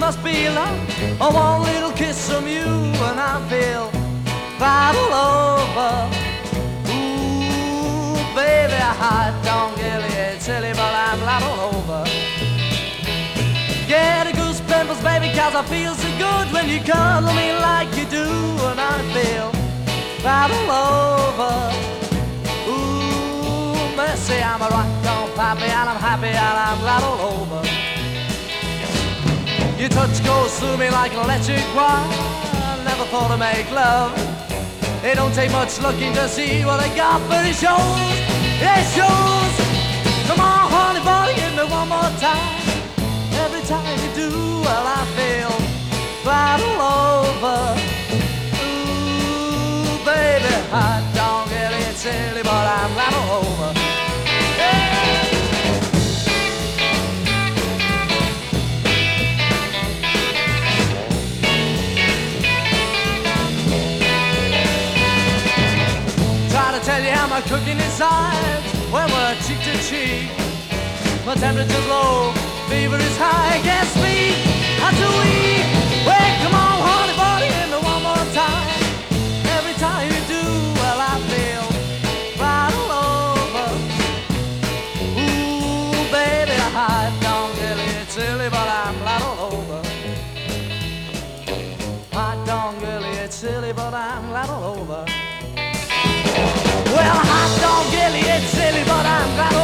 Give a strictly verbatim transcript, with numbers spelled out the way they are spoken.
must be love, or one little kiss from you, and I feel right all over. Ooh, baby, I don't get it silly, but I'm right all over. Get a goose pimples, baby, cause I feel so good when you cuddle me like you do, and I feel right all over. Ooh, mercy, I'm a rock-on pappy, and I'm happy, and I'm right all over. Your touch goes through me like an electric wire. I never thought to make love. It don't take much looking to see what I got, but it shows, it shows. Come on, honey, boy, give me one more time. Every time you do, well, I feel right all over. Ooh, baby, I don't get it silly, but I'm right all over. Yeah. Tell you how my cooking inside when we're cheek to cheek. My temperature's low, fever is high, can't speak, I'm too weak. Well, come on, honey, buddy, hit me one more time. Every time you do, well, I feel right all over. Ooh, baby, I don't get it silly, but I'm right all over. I don't get it silly, but I'm right all over. Well, I don't get it silly, but I'm glad